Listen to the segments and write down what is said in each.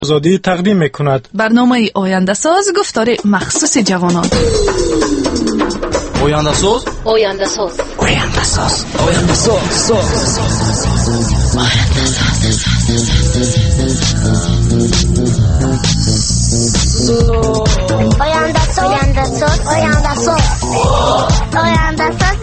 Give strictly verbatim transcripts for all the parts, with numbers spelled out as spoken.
آزادی تقدیم می‌کند. برنامه آینده ساز گفتار مخصوص جوانان. آینده ساز آینده ساز آینده ساز آینده ساز آینده ساز آینده ساز آینده ساز آینده ساز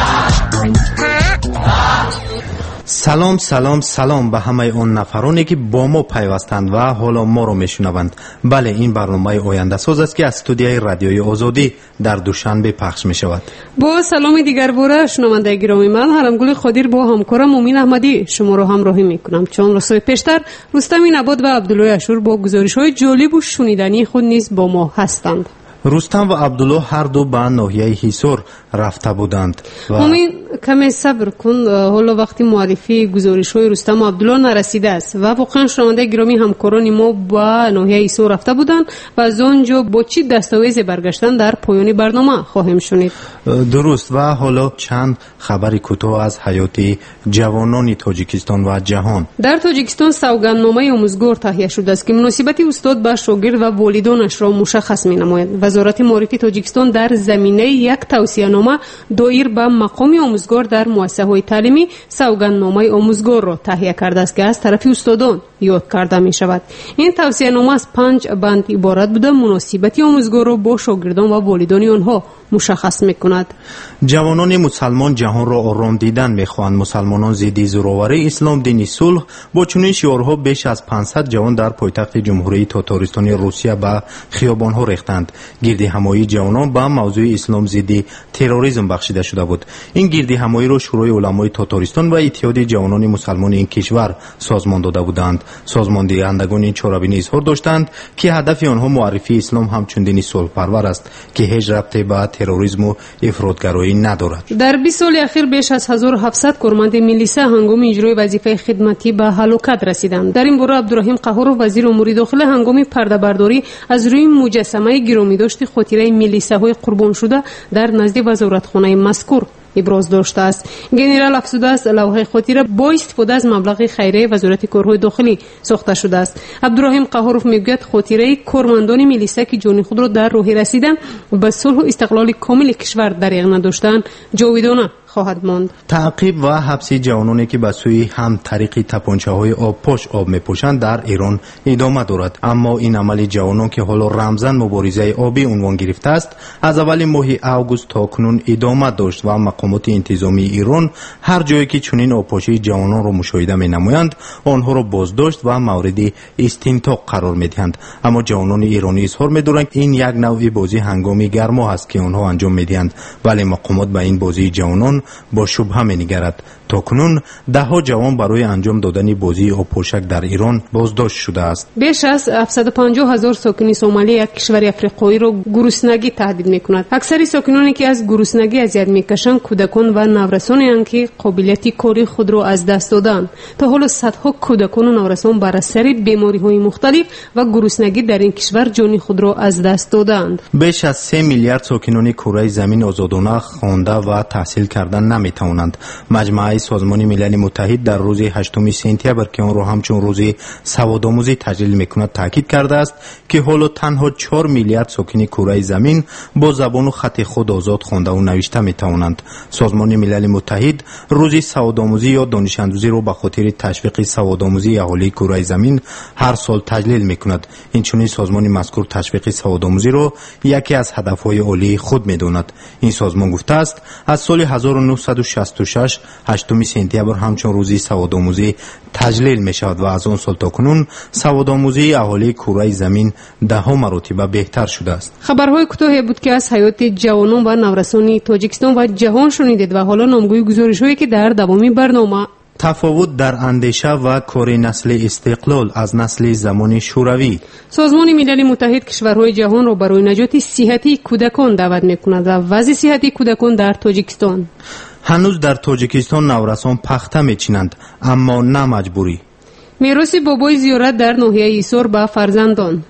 سلام سلام سلام به همه اون نفرانی که با ما پیوستند و حالا ما رو میشنوند. بله، این برنامه آینده ساز است که از استودیوی رادیوی آزادی در دوشنبه پخش می شود. با سلام دیگر باره شنونده گرامی، من حرمگل خدیر با همکارم مومین احمدی شما رو همراهی میکنم. چون رسوی پیشتر رستم نبات و عبدالله اشور با گزارش های جالب و شنیدنی خود نیز با ما هستند. رستم و عبدالله هر دو به ناحیه هیسور رفته بودند. مومین کمی صبر کن، حالا وقتی معرفی گزارش های رستم و عبدالله نرسیده است و واقعا شنونده گرامی همکاران ما به ناحیه هیسور رفته بودند و از آنجا با چی دستاویزی برگشتن در پایان برنامه خواهیم شنید. درست. و حالا چند خبر کوتاه از حیات جوانان تاجیکستان و جهان. در تاجیکستان سوگندنامه آموزگار تهیه شده است که مناسبت استاد به شاگرد و والدانش را مشخص می‌نماید. وزارت معرفی تاجیکستان در زمینه یک توصیه‌نامه دایر به مقام آموزگار در مؤسسه‌های تعلیمی سوگندنامه آموزگار را تهیه کرده است که از طرف استادان یاد کرده می شود. این توصیه‌نامه از پنج بند عبارت بوده. مناسبت آموزگار را با شاگردان و والدان آنها مشخص می‌کند. جوانان مسلمان جهان را آرام دیدن می‌خواهند. مسلمانان ضد زورآوری اسلام دین صلح با چنین شعارها بیش از پانصد جوان در پایتخت جمهوری تاتارستانی روسیه به خیابان‌ها ریختند. گردی همایی جوانان به موضوع اسلام ضد تروریسم بخشیده شده بود. این گردی همایی را شورای علمای تاتارستان و اتحاد جوانان مسلمان این کشور سازمان داده بودند. سازمان دهندگان این چاره‌بینی اظهار داشتند که هدف آنها معرفی اسلام همچون دین صلح پرور است که هیچ ربطی به تروریسم و افراطگرایی ندارد. در بیست سال اخیر بیش از هزار و هفتصد کارمند میلیسا هنگام اجرای وظیفه خدمتی به هلاکت رسیدند. در این باره عبدالرحیم قهارов وزیر امور داخله هنگام پرده برداری از روی مجسمه گرامی داشت خاطره میلیساهای قربان شده در نزد وزارتخانه مذکور ابراز داشته است. گنرال افزوده است لوحه خاطره با استفاده از مبلغ خیریه وزارت کارهای داخلی ساخته شده است. عبدالرحیم قهارov میگوید خاطره کارمندان میلیسا که جان خود را در راه رسیدن به صلح و استقلال کامل کشور دریغ نداشتند جاودانه خواهد ماند. تعقیب و حبس جوانانی که به سوی هم طریق تپانچه‌های آب پاش آب می‌پوشند در ایران ادامه دارد. اما این عمل جوانان که حالا رمزاً مبارزه آبی عنوان گرفته است از اول ماه اوگوست تا کنون ادامه داشت و مقامات انتظامی ایران هر جایی که چنین آبپاشی جوانان را مشاهده می‌نمایند آنها را بازداشت و مورد استنطاق قرار می‌دهند. اما جوانان ایرانی اظهار می‌دارند این یک نوع بازی هنگامی گرما است که آنها انجام می‌دهند، ولی مقامات به این بازی جوانان با شبهه می‌نگرد. تا کنون ده ها جوان برای انجام دادن بازی آبپوشک در ایران بازداشت شده است. بیش از هفتصد و پنجاه هزار ساکن سومالی یک کشور افریقایی را گرسنگی تهدید می‌کند. اکثر ساکنانی که از گرسنگی اذیت می‌کشند کودکان و نورسانی که قابلیت کاری خود را از دست دادند. تا حالا صدها کودکان و نورسان بر اثر بیماری‌های مختلف و گرسنگی در این کشور جان خود را از دست دادند. بیش از سه میلیارد ساکنان کره زمین آزادانه خوانده و تحصیل کردن نمی‌توانند. مجمع سازمان ملل متحد در روز هشتم سپتامبر که آن را همچون روز سوادآموزی تجلیل می‌کند تاکید کرده است که حالا تنها چهار میلیارد ساکن کره زمین با زبان و خط خود آزاد خوانده و نوشته می‌توانند. سازمان ملل متحد روز سوادآموزی یا دانش اندوزی را به خاطر تشویق سوادآموزی اهالی کره زمین هر سال تجلیل می‌کند. این چنین سازمان مذکور تشویق سوادآموزی را یکی از هدف‌های عالی خود می‌داند. این سازمان گفته است از سال هزار و نهصد و شصت و شش هشتم سپتامبر همچون روزی سوادآموزی تجلیل می شود و از آن سال تا کنون سوادآموزی اهالی کره زمین ده ها مرتبه بهتر شده است. خبرهای کوتاهی بود که از حیات جوانان و نورسان تاجیکستان و جهان شنیدید و حالا نامگوی گزارش‌هایی که در دوامی برنامه تفاوت در اندیشه و کار نسل استقلال از نسل زمان شوروی. سازمان ملل متحد کشورهای جهان را برای نجات صحتی کودکان دعوت می‌کند و وضع صحتی کودکان در تاجیکستان. هنوز در تاجیکستان نورسان پخته می‌چینند اما نه مجبوری. میراث بابای زیارت در ناحیه ایسور به فرزندان.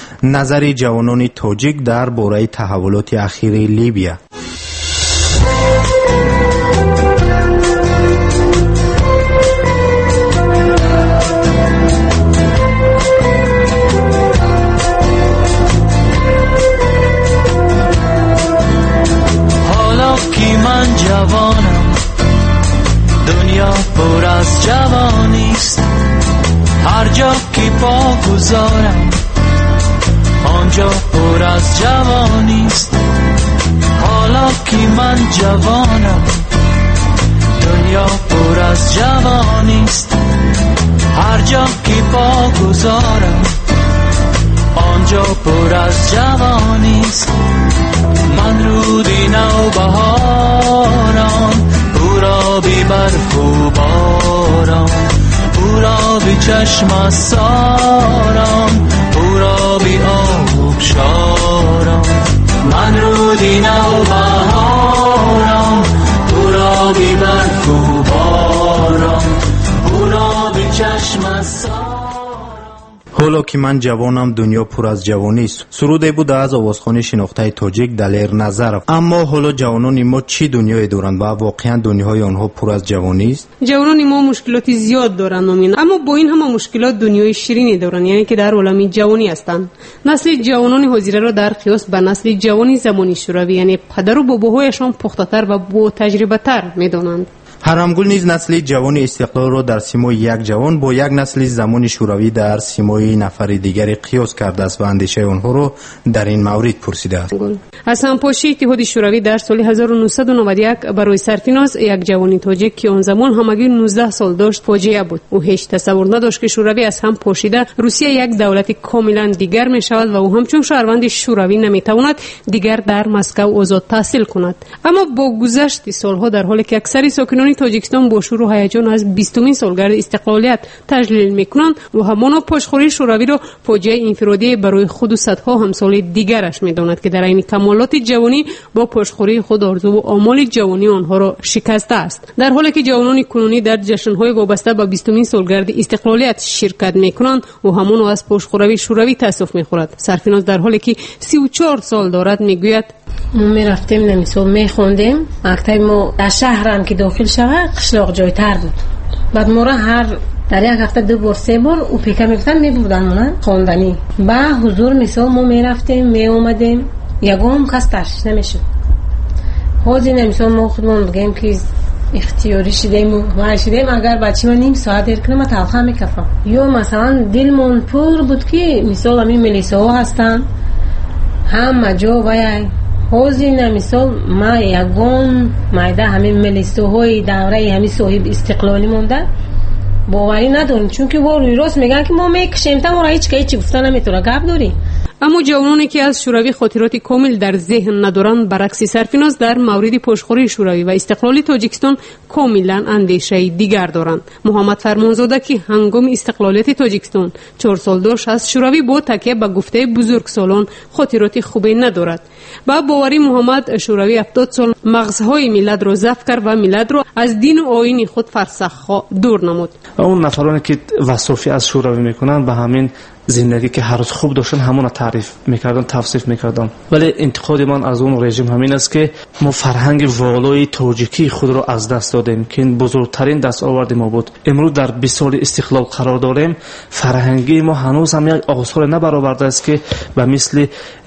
نظر جوانان تاجیک در باره تحولات اخیر لیبیا. پا گذارم آنجا پر از جوانیست. حالا که من جوانم دنیا پر از جوانیست. هر جا که پا گذارم آنجا پر از جوانیست. من رودی نو بهارم پورا بی برف و بارم، پورا بی چشم سارم، پورا بی آب شارم. من رودی نو بهارم پورا بی برف و بارم، پورا بی چشم سارم. حالا که من جوانم دنیا پر از جوانی است. سروده بود از آوازخوانی شناخته تاجیک دلیر نظر. اما حالا جوانان ما چی دنیای دارند و واقعا دنیای آنها پر از جوانی است؟ جوانان ما مشکلاتی زیاد دارند مامین، اما با این همه مشکلات دنیای شیرینی دارند، یعنی که در عالم جوانی هستند. نسل جوانان حاضره را در قیاس به نسل جوانی زمانی شوروی یعنی پدر و باباهایشان پخته‌تر و با تجربه‌تر می‌دانند. هرمگل نیز نسل جوان استقلال را در سیمای یک جوان با یک نسل زمان شوروی در سیمای نفر دیگری قیاس کرده است و اندیشه آنها را در این مورد پرسیده است. از همپاشی اتحاد شوروی در سال هزار و نهصد و نود و یک برای سرفراز یک جوانی تاجیک که آن زمان همگی نوزده سال داشت فاجعه بود. او هیچ تصور نداشت که شوروی از هم پاشیده روسیه یک دولت کاملا دیگر می شود و او همچون شهروند شوروی نمی تواند دیگر در مسکو آزاد تحصیل کند. اما با گذشت سالها در حالی که اکثر ساکنان تاجیکستان با شور و هیجان از بیستمین سالگرد استقلالیت تجلیل میکنند و همان پشتخوری شوروی را فاجعه انفرادی برای خود و صدها همسال دیگرش میداند که در عین کمالات جوانی با پشتخوری خود آرزو و آمال جوانی آنها را شکسته است. در حالی که جوانان کنونی در جشن‌های وابسته به بیستمین سالگرد استقلالیت شرکت میکنند و همان از پشتخوری شوروی تاسف میخورد. سرفراز در حالی که سی و چهار سال دارد میگوید ما میرفتیم نمیسال میخوندیم مکتب ما در شهرم که داخل شود قشلاق جایتر بود. بعد ما را هر در یک هفته دو بار سه بار او پیکه میگفتن میبردن مونن خواندنی. با حضور مثال ما میرفتیم می اومدیم یکم کس تشخیص نمیشد. حاضی نمیسال ما خودمون بگیم که اختیاری شدیم و شدیم اگر بچه ما نیم ساعت دیر کنه ما تلخه میکفم. یا مثلا دلمون پر بود که مثال همین ملیسه ها هستن همه جا باید حاضی نمیسال ما یکم مایده همین ملیسه های دوره همین صاحب استقلالی مونده باوری نداریم، چون که با روی راست میگن که ما میکشیم تا ما را هیچ که هیچی گفتن نمیتونه گپ داریم. اما جوانانی که از شوروی خاطرات کامل در ذهن ندارند برعکس سرفراز در مورد پشتخوری شوروی و استقلال تاجیکستان کاملا اندیشه دیگر دارند. محمد فرمانزاده که هنگام استقلالیت تاجیکستان چهار سال داشت از شوروی با تکیه به گفته بزرگسالان خاطرات خوبی ندارد. با باوری محمد شوروی هفتاد سال مغزهای ملت را ضبط کرد و ملت را از دین و آیین خود فرسخ دور نمود. اون نفرانی که وصافی از شوروی میکنن به همین زندگی که هر روز خوب داشتن همون تعریف میکردن توصیف میکردن، ولی انتقاد من از اون رژیم همین است که ما فرهنگ والای تاجیکی خود را از دست دادیم که این بزرگترین دستاورد ما بود. امروز در بیست سال استقلال قرار داریم، فرهنگی ما هنوز هم یک آثار نبرآورده است که به مثل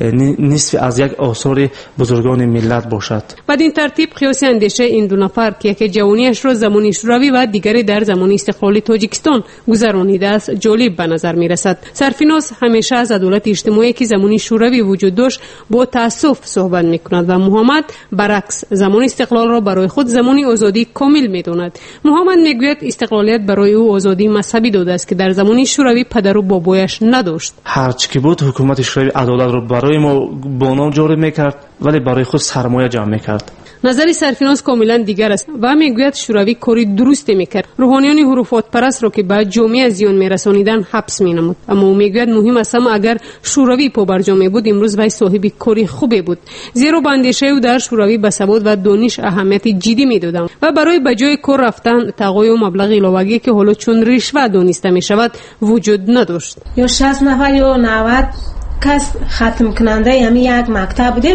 نصف از یک آثار بزرگان ملت باشد. بعد این ترتیب قیاس اندیشه این دو نفر که یکی جوانیش را زمان شوروی و دیگری در زمان استقلال تاجیکستان گذرانیده است جالب به نظر میرسد. سرفراز همیشه از عدالت اجتماعی که زمانی شوروی وجود داشت با تأسف صحبت میکند و محمد برعکس زمان استقلال را برای خود زمانی آزادی کامل میداند. محمد میگوید استقلالیت برای او آزادی مذهبی داده است که در زمانی شوروی پدر و بابایش نداشت. هرچی که بود حکومت شوروی عدالت را برای ما بنا جاری میکرد ولی برای خود سرمایه جمع میکرد. نظر سرفراز کاملا دیگر است و میگوید شوروی کاری درستی میکرد. روحانیان حروفات پرست را که به جامعه زیان میرسانیدن حبس مینمود. اما او میگوید مهم است هم اگر شوروی پابرجا بود امروز وی صاحب کاری خوبی بود، زیرا با اندیشه او در شوروی به سواد و دانش اهمیت جدی میدادند و برای به جای کار رفتن تقاضای مبلغ علاوه‌ای که حالا چون رشوه دانسته میشود وجود نداشت. یا شصت نفر یا نود کس ختم کننده همین یک مکتب بودیم،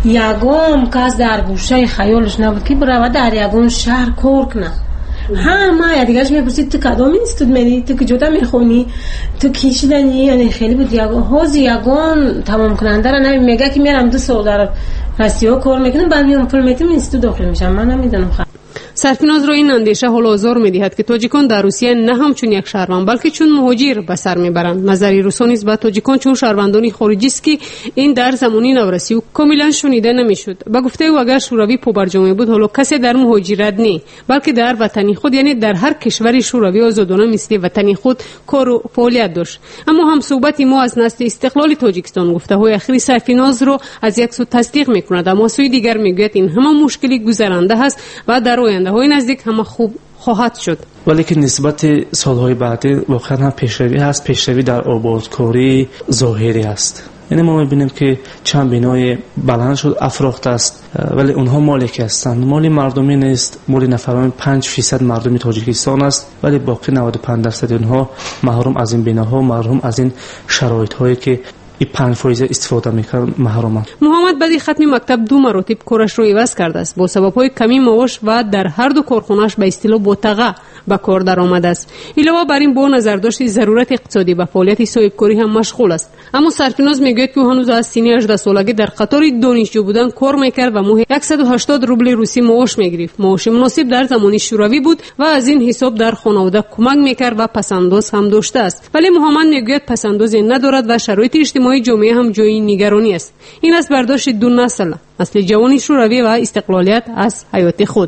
یگم کس در گوشه خیالش نبود که برای در یگم شهر کار کنه. همه یا دیگرش میپرسید تو کدام اینستیتوت میری، تو کجا میخونی، تو کی شدنی، یعنی خیلی بود یگم هاز یگم تمام کننده را نمی میگه که میرم دو سال در رسیا کار میکنم بعد میام فیلم اینستیتوت داخل میشم. من نمیدونم. سرفیناز را این اندیشه حال آزار می‌دهد که تاجیکان در روسیه نه همچون یک شهروند بلکه چون مهاجر به سر میبرند. نظری روس‌ها نسبت به تاجیکان چون شهروندان خارجی است که این در زمانی نورسی و کاملا شنیده نمیشد. به گفته او اگر شوروی پابرجامی بود حالا کسی در مهاجرت نه بلکه در وطنی خود یعنی در هر کشور شوروی آزادانه مثل وطنی خود کار و فعالیت داشت. اما هم صحبت ما از نسل استقلال تاجیکستان گفته های اخیر سرفیناز را از یک سو تصدیق میکند اما سوی دیگر میگوید این همه مشکلی گذرانده است و در آینده های نزدیک همه خوب خواهد شد. ولی که نسبت سالهای بعدی واقعا هم پیشروی هست. پیشروی در آبادکاری ظاهری است. یعنی ما میبینیم که چند بنای بلند شد افراخته است ولی اونها مالک هستند. مالی مردمی نیست. مالی نفران پنج فیصد مردمی تاجیکستان است ولی باقی نود و پنج درصد اونها محروم از این بناها، محروم از این شرایط هایی که این پنج فایز استفاده میکرد محروم. محمد بعد ختم مکتب دو مراتب کارش رو عوض کرده است. با سبب های کمی معاش و در هر دو کارخانه‌اش به اصطلاح بوتقه به کار درآمده است. علاوه بر این با نظر داشت ضرورت اقتصادی و فعالیت صاحبکاری هم مشغول است. اما سرفیناز میگوید که هنوز از سن هجده سالگی در قطار دانشجو بودن کار میکرد و ماهی صد و هشتاد روبل روسی معاش میگرفت. معاش مناسب در زمان شوروی بود و از این حساب در خانواده کمک میکرد و پسنداز هم داشته است. ولی محمد میگوید پسندازی ندارد و شرایط اجتماعی جامعه هم جای نگرانی است. این است برداشت دو نسل، نسل جوان شوروی و استقلالیت از حیات خود.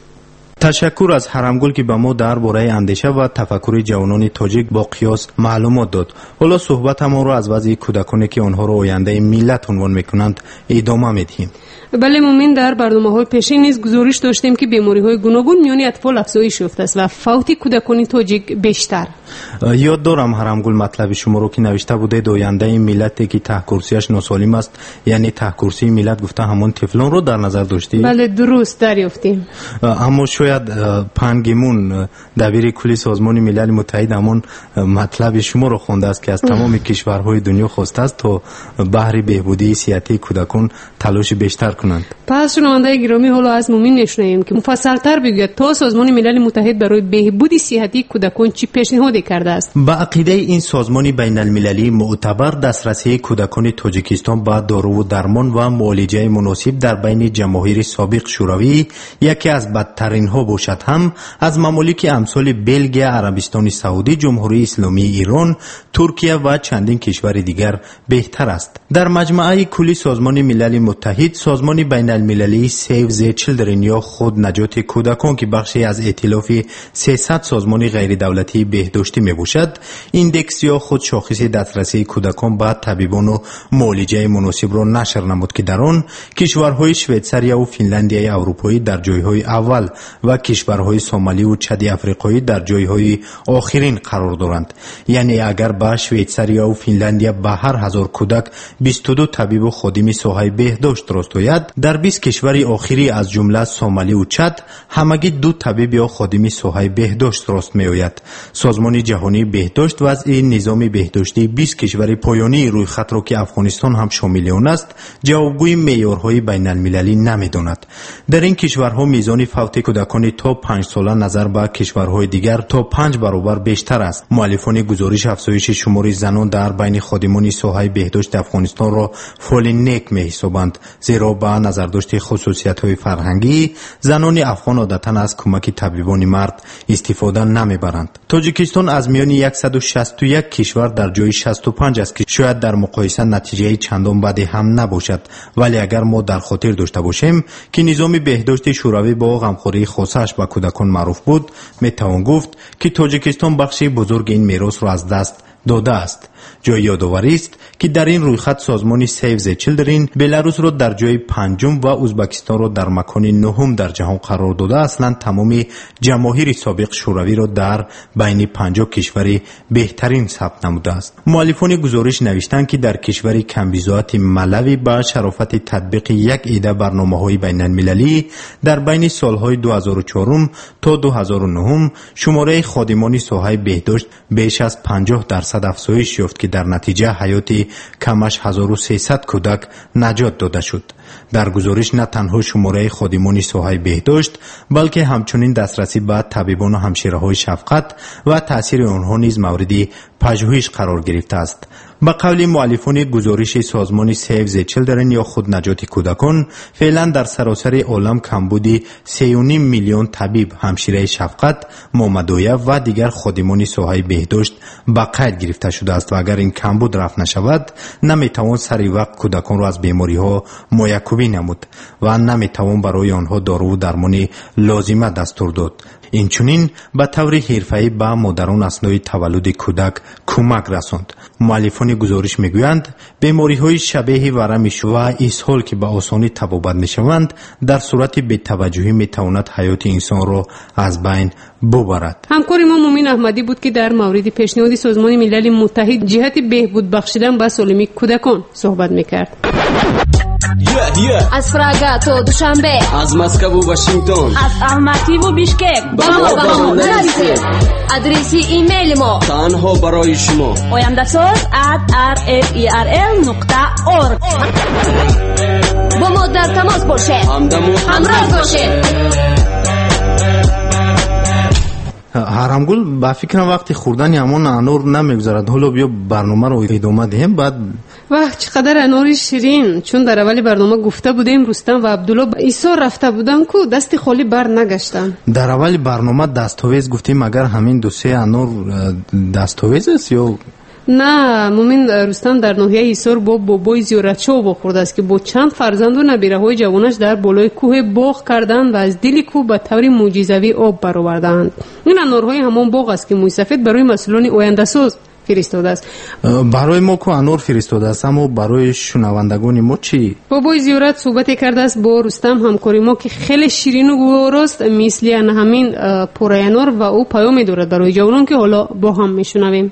تشکر از حرمگل که به ما درباره اندیشه و تفکر جوانان تاجیک با قیاس معلومات داد. حالا صحبت ما رو از وضع کودکانی که آنها رو آینده ملت عنوان میکنند ادامه میدیم. بله مومن در برنامه‌های پیشین نیز گزارش داشتیم که بیماری‌های گوناگون میان اطفال افزایش یافته است و فوت کودکان تاجیک بیشتر. یاد دارم حرمگل مطلب شما رو که نوشته بوده آینده ملتی که ته کرسیش ناسالم است، یعنی ته کرسی ملت گفته همون طفلان رو در نظر داشتی؟ بله درست دریافتیم. اما شاید پنگیمون دبیر کلی سازمان ملل متحد همون مطلب شما رو خونده است که از تمام کشورهای دنیا خواسته است تا بهره بهبودی صحتی کودکان تلاش بیشتر کنند. پس شنونده گرامی حالا از مومن نشنویم که مفصل‌تر بگوید تا سازمان ملل متحد برای بهبود صحتی کودکان چی پیشنهادی کرده است. با عقیده این سازمان بین المللی معتبر دسترسی کودکان تاجیکستان به دارو و درمان و معالجه مناسب در بین جماهیر سابق شوروی یکی از بدترین ها باشد هم از ممالک امثال بلژیم، عربستان سعودی، جمهوری اسلامی ایران، ترکیه و چندین کشور دیگر بهتر است. در مجموعه کلی سازمان ملل متحد سازمان بین المللی سیو ز چیلدرن یا خود نجات کودکان که بخشی از ائتلاف سیصد سازمان غیر دولتی بهداشتی می باشد، ایندکس یا خود شاخص دسترسی کودکان به طبیبان و معالجه مناسب را نشر نمود که در آن کشورهای شویتزاریا و فنلاندیای اروپایی در جایهای اول و کشورهای سومالی و چد افریقایی در جایهای آخرین قرار دارند. یعنی اگر به شویتزاریا و فنلاندیا به هر هزار کودک بیست و دو طبیب و خادم ساحه بهداشت راست آید، در بیست کشور آخری از جمله سومالی و چد همگی دو طبیب یا خادم ساحه بهداشت راست می آید. سازمان جهانی بهداشت وضع نظام بهداشتی بیست کشور پایانی روی خط را که افغانستان هم شامل آن است جوابگوی معیارهای بین المللی نمیداند. در این کشورها میزان فوت کودکان تا پنج ساله نظر به کشورهای دیگر تا پنج برابر بیشتر است. مؤلفان گزارش افزایش شمار زنان در بین خادمان ساحه بهداشت افغانستان را فعل نیک می‌حسابند، زیرا با نظر داشت خصوصیت‌های فرهنگی زنان افغان عادتاً از کمک طبیبان مرد استفاده نمی‌برند. تاجیکستان از میان صد و شصت و یک کشور در جای شصت و پنج است که شاید در مقایسه نتیجه چندان بدی هم نباشد، ولی اگر ما در خاطر داشته باشیم که نظام بهداشت شوروی با غمخوری خاصش به کودکان معروف بود، میتوان گفت که تاجیکستان بخشی بزرگ این میراث را از دست داده است. جای یادآوری است که در این رویخط سازمان سیو ز چیلدرن بلاروس را در جای پنجم و ازبکستان را در مکان نهم در جهان قرار داده. اصلا تمام جماهیر سابق شوروی را در بین پنجاه کشور بهترین ثبت نموده است. مؤلفان گزارش نوشتند که در کشور کمبیزات ملوی با شرافت تطبیق یک عده برنامه‌های بین المللی در بین سالهای دو هزار و چهار تا دو هزار و نه شماره خادمان ساحه بهداشت بیش از پنجاه درصد افزایش یافت که در نتیجه حیات کمش هزار و سیصد کودک نجات داده شد. در گزارش نه تنها شماره خادمان ساحه بهداشت بلکه همچنین دسترسی به طبیبان و همشیره‌های شفقت و تاثیر آنها نیز مورد پژوهش قرار گرفته است. به قول مؤلفان گزارش سازمان سیو دی چیلدرن یا خود نجات کودکان، فعلا در سراسر عالم کمبود سه و نیم میلیون طبیب، همشیره شفقت، مامدویه و دیگر خادمان ساحه بهداشت به قید گرفته شده است و اگر این کمبود رفع نشود نمیتوان سری وقت کودکان را از بیماری ها مایکوبی نمود و نمیتوان برای آنها دارو و درمان لازمه دستور داد. اینچنین به طور حرفه‌ای به مادران اثنای تولد کودک کمک رساند. مؤلفان گزارش میگویند بیماری‌های شبیه ورمش و اسهال که به آسانی تبابت میشوند در صورت بی‌توجهی میتواند حیات انسان را از بین ببرد. همکار ما مومین احمدی بود که در مورد پیشنهاد سازمان ملل متحد جهت بهبود بخشیدن به سالمی کودکان صحبت میکرد. Yeah, yeah. از فراگا تو دوشنبه، از مسکو و واشنگتن، از الماتی و بیشکک، با ما با ما نرسید. ادرسی ایمیل ما تنها برای شما oyandasol at r f e r l نقطه org. با ما در تماس باشید، همراه باشید. هرمگل با فکر وقتی خوردن همون انار نمیگذارد. حالا بیا برنامه رو ادامه دهیم. بعد واه چقدر انار شیرین. چون در اول برنامه گفته بودیم رستم و عبدالله به ایثار رفته بودن کو دستی خالی بر نگشتن. در اول برنامه دستاویز گفتیم اگر همین دو سه انار دستاویز است یا نه. مومن رستم در ناحیه ایثار با بابای زیارتشو بخورده است که با چند فرزند و نبیره های جوانش در بالای کوه باغ کردند و از دل کوه به طور معجزوی آب برآوردند. این انارهای همان باغ است که موسی سفید برای مسئولان آینده ساز فرستاده است. برای ما کو انار فرستاده است، اما برای شنوندگان ما چی؟ بابای زیارت صحبت کرده است با رستم همکاری ما که خیلی شیرین و گوارست مثل همین پوره انار و او پیام دارد برای جوانان که حالا با هم میشنویم.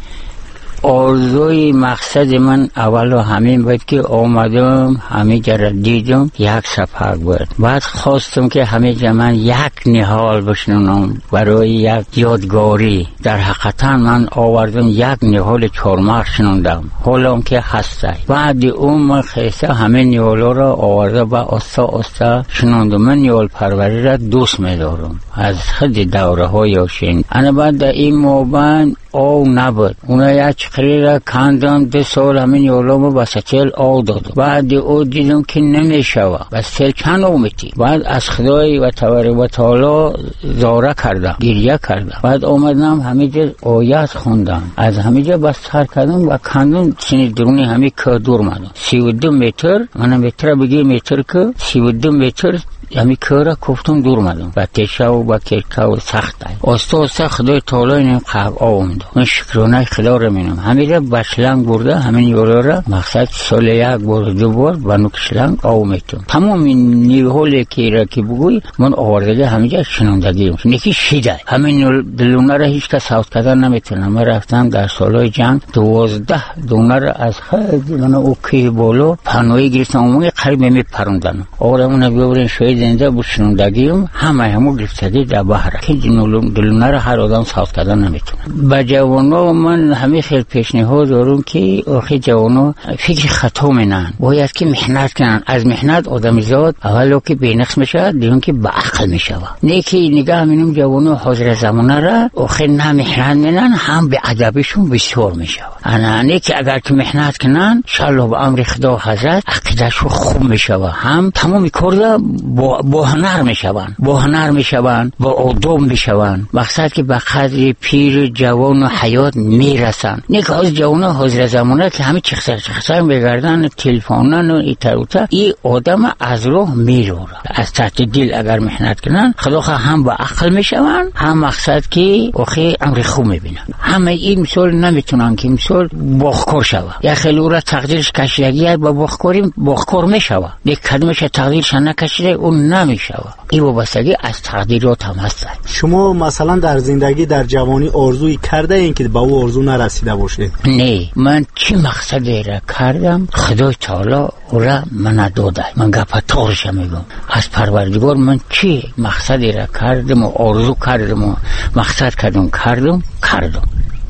آرزوی مقصد من اول و همین بود که آمدم همه جا دیدم یک سپاک بود. بعد خواستم که همه جا من یک نهال بشنونم برای یک یادگاری. در حقیقتا من آوردم یک نهال چهارمغز شنوندم حالا که هسته. بعد اون من خیسته همه نهالا را آورده و آستا آستا شنوندم. من نهال پروری را دوست می‌دارم از خود دوره های آشین. انا بعد در این موبن او نبود. اونا یک چقری را کندم دو سال همین یولامو بس چل او دادم. بعد او دیدم که نمیشوه بس چل چند اومدی. بعد از خدای و تبارک و تعالی زاره کردم گریه کردم. بعد اومدم همیجا آیات خوندم از همیجا بس سر کردم و کندم سینی درونی همی که دور مدم سی و دو متر. من متر بگی متر که سی و دو متر یعنی کارا کوفتم دور مدم و تشا و با کلکا و سخته آستا آستا خدای تعالی اینم قب آمد. من شکرانه خدا رو مینم همیشه بشلنگ برده همین یورا را مقصد سال یک بار دو بار با نکشلنگ آمدم. تمام این نیوهالی که را که بگوی من آوردگی همیشه شنوندگیم نکی شیده. همین دلونه را هیچ کس ساوت کردن نمیتونم. من رفتم در سالهای جنگ دوازده دونه را از خیلی من اوکی بولو پناهی گرفتم اونگه قریب میپروندن آورمونه بیاورین شوید زنده بشنوندگیم همه همو گرفتگی در بحره که دلونه را هر آدم ساوت کردن نمیتونه. با جوانا من همه خیلی پیشنهاد دارم که آخی جوانا فکر خطا منن باید که محنت کنن. از محنت آدم زاد اولو که بینقص میشه دیون که با عقل میشه. نه که نگاه منم جوانا حاضر زمانه را آخی نه محنت منن هم به ادبشون بسیار میشه. انا نه که اگر که محنت کنن شالله با امر خدا حضرت عقیدهشون خوب میشه هم تمامی کار با با هنر میشوند با هنر میشوند با آداب میشوند. مقصد که به قدر پیر جوان و حیات میرسن. نه که از جوان حاضر زمانه که همه چخسر چخسر بگردن تلفونن و ایتروتا این آدم از راه میروره. از تحت دل اگر محنت کنن خدا هم با عقل میشوند هم مقصد که آخه امر خوب میبینن. همه این مثال نمیتونن که مثال باخکار شوه. یا خیلی او را تقدیرش کشیدگی با باخکاری باخکار میشوه. یک کدومش تقدیرش نکشیده اون نمیشوه. این وابستگی از تقدیرات هم هست. شما مثلا در زندگی در جوانی آرزویی کرده این که با او آرزو نرسیده باشه؟ نه من چی مقصدی را کردم خدای تعالی او را من داده. من گپ تارش میگم از پروردگار من چی مقصدی را کردم و آرزو کردم و مقصد کردم کردم کردم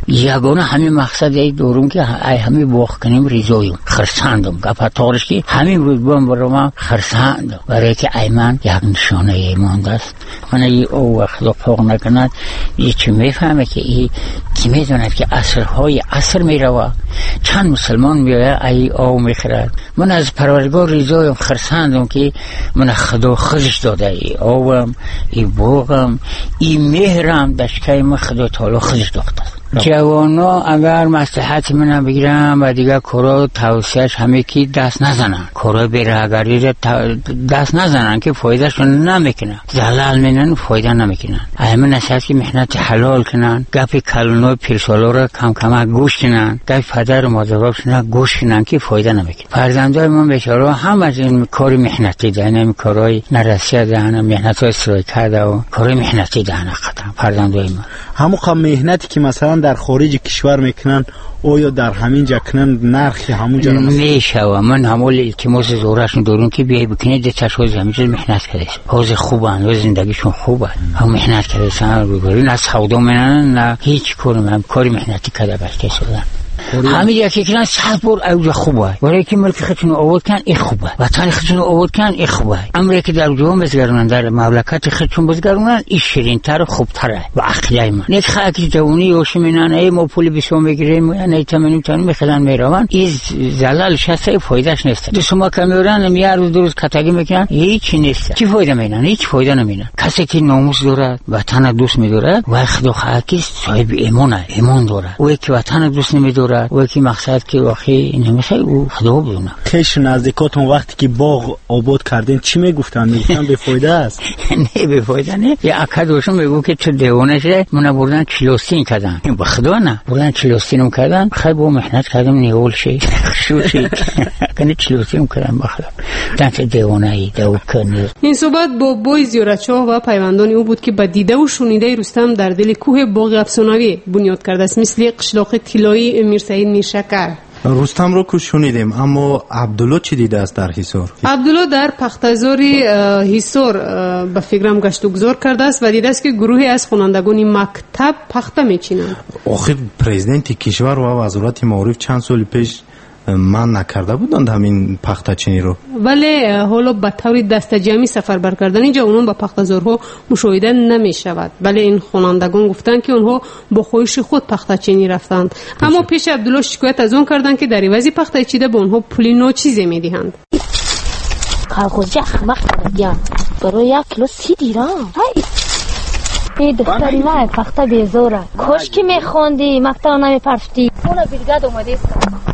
یگانه همین مقصد ای دورم که ای همین باخ کنیم ریزویم خرساندم گپاتارش که همین روز بام برام خرساندم برای که ای من یک نشانه ایمان دست من ای او وقت فوق نکند یه چی میفهمه که ای کی میدوند که عصرهای عصر میروه چند مسلمان میایه ای او میخرد من از پروردگار ریزویم خرساندم که من خدا خودش داده ای اوم ای بوغم ای مهرم دشکای من خدا تعالی خودش داده جوانا اگر مصلحت من بگیرم و دیگه کارا توصیهش همه کی دست نزنن کارا بیراگری دست نزنن که فایدهشون نمیکنن زلال منن فایده نمیکنن اما نصیحت که محنت حلال کنن گپ کلونو پیرسالو را کم کم گوش کنن گپ پدر و مادرشون گوش کنن که فایده نمیکنه فرزندای من بیچاره هم از این کار محنتی دهن این کارای نرسیده دهن محنت استرای کرده و کارای محنتی دهن قدم فرزندای من همون خب مهنتی که مثلا در خارج کشور میکنن او یا در همین جا کنن نرخی همون جا میشوه من همون التماس زورشون دارون که بیایی بکنید تشویز همین جا محنت کرده حوض خوبه و زندگیشون خوبه هم محنت کرده سن بگاری نه سودا منن نه هیچ کاری من کاری محنتی کرده بلکه شدن همین یکی کنن صد بار اوجه خوبه برای که ملک خودشون آورد کن این خوبه وطن خودشون آورد کن این خوبه امری که در جوان بزگرونن در مملکت خودشون بزگرونن این شیرین تر و خوب تره و عقیده من نیک خاکی جوانی یوش مینن ای ما پول بیسوم بگیریم نه تمنیم تانیم میخدن میرون این زلال شسته فایدهش نیست دو شما که میورن میار روز دو روز کتگی میکنن هیچی نیست چی فایده مینن هیچ فایده نمینن کسی که ناموس دارد وطن دوست میدارد و خدا خاکی صاحب ایمانه ایمان دارد و که وطن دوست نمیدارد و کی مقصد که واقعی نمیشه او خدا بدونه خیش نزدیکاتون وقتی که باغ آباد کردین چی میگفتن میگفتن به فایده است نه به فایده نه یا اکادوشون میگو که تو دیوانه شه من بردن کلوستین کردن به خدا نه بردن کلوستینم کردن خیلی با محنت کردم نیول شی شوشی کنه کلوستینم کردن بخدا دانت دیوانه ای دو کنه این صحبت با بوی زیارتشاه و پیوندان او بود که با دیده و شنیده رستم در دل کوه باغ افسانوی بنیاد کرده است مثل قشلاق طلایی میرسعید میرشکر رستم رو که شنیدیم اما عبدالله چی دیده است در حصار؟ عبدالله در پخته‌زاری حصار به فکرم گشت و گذار کرده است و دیده است که گروهی از خوانندگان مکتب پخته میچینند. آخر پرزیدنت کشور و وزارت معارف چند سال پیش من نکرده بودند همین پخته چینی رو ولی حالا به طور دست جمعی سفر بر کردن اینجا اونها به پخته‌زارها مشاهده نمی شود ولی این خوانندگان گفتند که اونها با خواهش خود پخته چینی رفتند اما پیش عبدالله شکایت از اون کردند که در عوض پخته چیده به اونها پولی ناچیزی میدهند. کارگوزی احمق کردن برای یک کیلو سی دیرام این دختری ما پخته بیزوره کاش که میخوندی مکتب نمیپرفتی اون بیرگاد اومده است.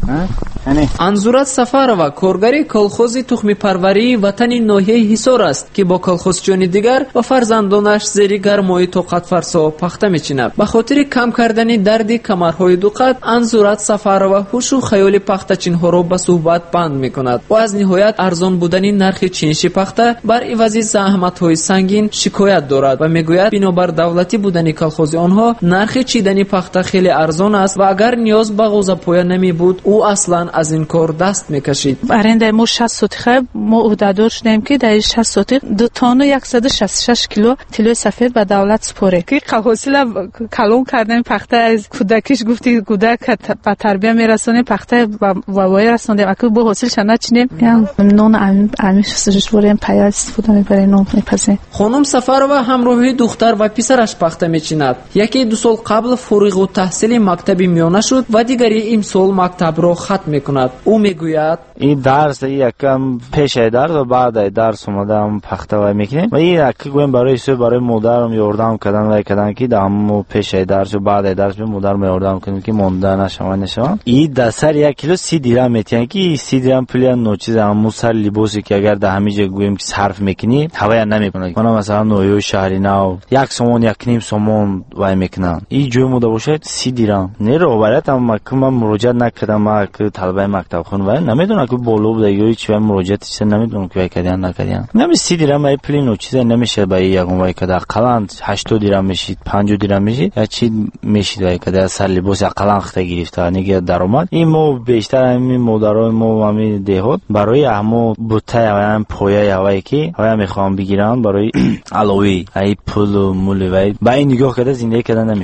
انزورت سفر و کارگری کلخوز تخم پروری وطن ناحیه حصار است که با کلخوزچانی دیگر و فرزندانش زیر گرمای طاقت فرسا پخته میچیند. به خاطر کم کردن درد کمرهای دو قد انزورت سفر و هوش و خیال پخته چینها را به صحبت بند میکند و از نهایت ارزان بودن نرخ چینشی پخته بر عوض زحمت های سنگین شکایت دارد و میگوید بنابر دولتی بودن کلخوز آنها نرخ چیدن پخته خیلی ارزان است و اگر نیاز به غوزه پایه نمی بود او اصلا از این کار دست میکشید. برنده ما شصت سوتیخه ما عهدهدار شدیم که در شصت سوتیخ دو تن و صد و شصت و شش کیلو طلای سفید به دولت سپاره که حاصل کلون کردن پخته از کودکیش گفتی کودک به تربیت میرسونه پخته و وای رسونده اگه با حاصل شنه چینیم نون علمی شستش بریم پیا استفاده میبره نون میپزه. خانم سفر و همراهی دختر و پسرش پخته میچیند. یکی دو سال قبل فارغ التحصیل مکتبی میانه شد و دیگری امسال مکتب را ختم میکند. او میگوید این درس یکم پیش درس و بعد درس اومدم پخته و میکنیم و این اکی گویم برای سو برای مادرم یاردم کردن و کردن که دامو پیش درس و بعد درس به مادرم یاردم کنیم که مونده نشوم نشوم. این دسر یک کیلو سی درهم میتونه که سی درهم پول نو چیز همو سر لباسی که اگر ده همه جا گویم که صرف میکنی هوای نمیکنه. مثلا مثلا نویو شهری نو یک سومون یک نیم سومون وای میکنن. این جوی موده باشه سی درهم. نه رو برات هم من مراجعه نکردم ما که طلبه مکتب خون و نمیدونم که بالا بوده یا چی مراجعه چیز نمیدونم که کردن نکردن. نمی سی درهم ای پول نو چیز نمیشه با یگون وای کدا قلان هشتاد درهم میشید پنجاه درهم میشید یا چی میشید وای کدا سر لباس قلان خته گرفته نگه درآمد. این مو بیشتر همین مادرای مو همین دهات برای همو بوته هم پایه وای کی های میخوام بگیرن برای علاوه ای پول مول وای با این نگاه کدا زندگی کردن نمیشه.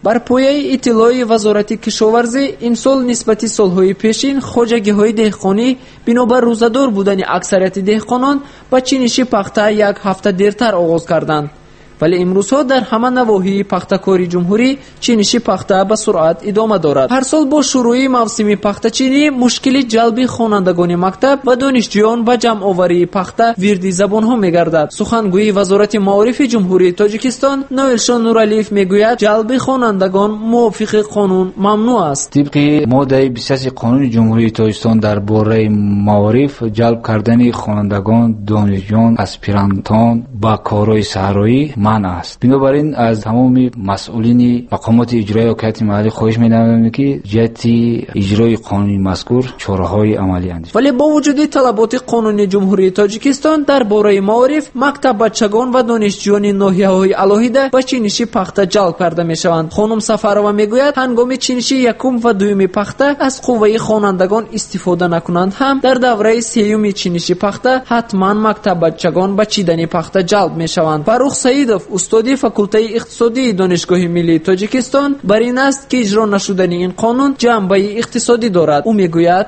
бар пояи иттилои вазорати кишоварзӣ имсол нисбати солҳои пешин хоҷагиҳои деҳқонӣ бинобар рӯзадор будани аксарияти деҳқонон ба чиниши пахта як ҳафта дертар оғоз карданд. вале имрӯзҳо дар ҳама навоҳии пахтакори ҷумҳурӣ чиниши пахта ба суръат идома дорад. ҳар сол бо шурӯи мавсими пахтачинӣ мушкили ҷалби хонандагони мактаб ва донишҷӯён ба ҷамъоварии пахта вирди забонҳо мегардад. сухангӯи вазорати маорифи ҷумҳурии Тоҷикистон Ноилшон Нуралиев мегӯяд ҷалби хонандагон мувофиқи қонун мамнӯъ аст. тибқи моддаи бисту шаши қонуни ҷумҳурии Тоҷикистон дар бораи маориф ҷалб кардани хонандагон, донишҷӯён, аспирантон ба корҳои саҳроӣ манъ аст. бинобар ин аз тамоми масъулини мақомоти иҷроии ҳокимияти маҳаллӣ хоҳиш менамоем ки ҷиҳати иҷрои қонуни мазкур чораҳои амалӣ андешанд. вале бо вуҷуди талаботи қонуни ҷумҳурии Тоҷикистон дар бораи маориф мактаббачагон ва донишҷӯёни ноҳияҳои алоҳида ба чиниши пахта ҷалб карда мешаванд. хонум Сафарова мегӯяд ҳангоми чиниши якум ва дуюми пахта аз қувваи хонандагон истифода накунанд ҳам дар давраи сеюми чиниши пахта ҳатман мактаббачагон ба чидани пахта ҷалб мешаванд. Фарух Саидов устоди факултаи иқтисодии Донишгоҳи Миллии Тоҷикистон бар ин аст ки иҷро нашудани ин қонун ҷанбаи иқтисодӣ дорад. ӯ мегӯяд: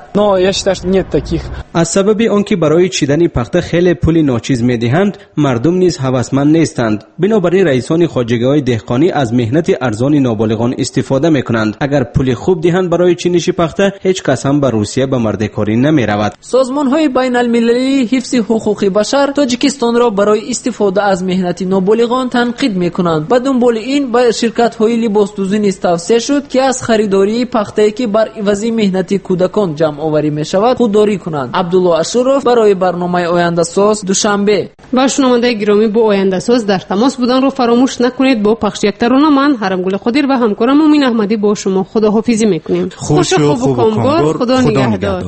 аз сабаби он ки барои чидани пахта хеле пули ночиз медиҳанд, мардум низ ҳавасманд нестанд. бинобар ин раисони хоҷагиҳои деҳқонӣ аз меҳнати арзони ноболиғон истифода мекунанд. агар пули хуб диҳанд барои чиниши пахта, ҳеҷ кас ҳам ба Русия ба мардекорӣ намеравад. созмонҳои байналмилалии ҳифзи ҳуқуқи башар Тоҷикистонро барои истифода аз меҳнати ноболиғон танқид мекунанд. ба дунболи ин ба ширкатҳои либосдӯзӣ низ тавсия шуд ки аз харидории пахтае ки бар ивази меҳнати кӯдакон ҷамъоварӣ мешавад худдорӣ кунанд. Абдулло Ашуров барои барномаи Ояндасоз, Душанбе. ва шунавандаи гиромӣ, бо Ояндасоз дар тамос буданро фаромӯш накунед. бо пахши як тарона ман Ҳарамгули Қодир ва ҳамкорам Мумин Аҳмадӣ бо шумо худоҳофизӣ мекунем. хушу хубу комгор, худо нигаҳдор.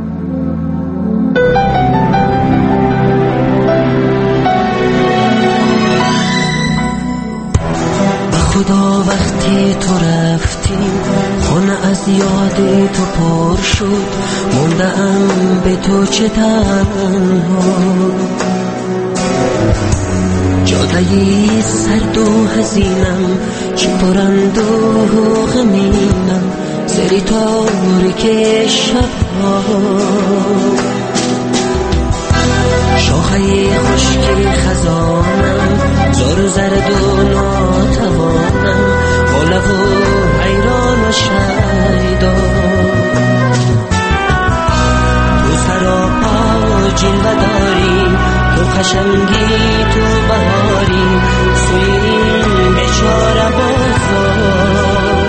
خدا وقتی تو رفتی خونه از یاد تو پر شد، موندم به تو چه تنها، جادهی سرد و حزینم چه پرند و غمینم، سری تاریک شبها، شاخه خشک خزانم زار و زرد و ناتوانم، بالا و حیران و شیدا، تو سراپا جلوه داری، تو قشنگی تو بهاری، سوی این بیچاره بازار،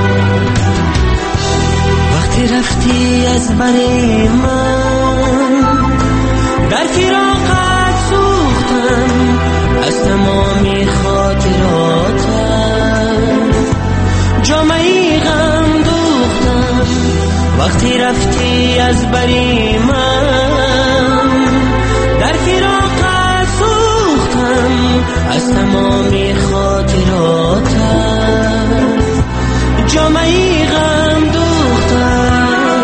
وقتی رفتی از بر من در فراقت سوختم، از تمامی خاطراتم جامعی غم دوختم، وقتی رفتی از بری من در فراقت سوختم، از تمامی خاطراتم جامعی غم دوختم.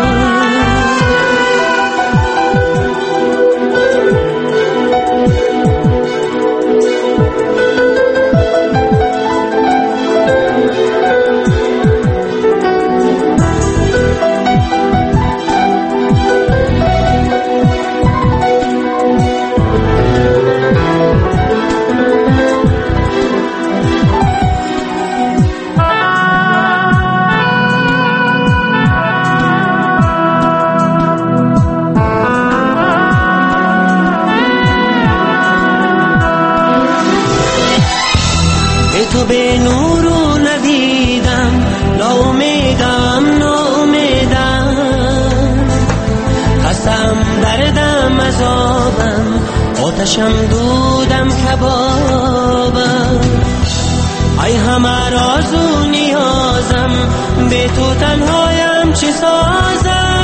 تو به نور و ندیدم، ناامیدم ناامیدم، خستم دردم عذابم، آتشم دودم کبابم، ای همه راز و نیازم، به تو تنهایم چه سازم،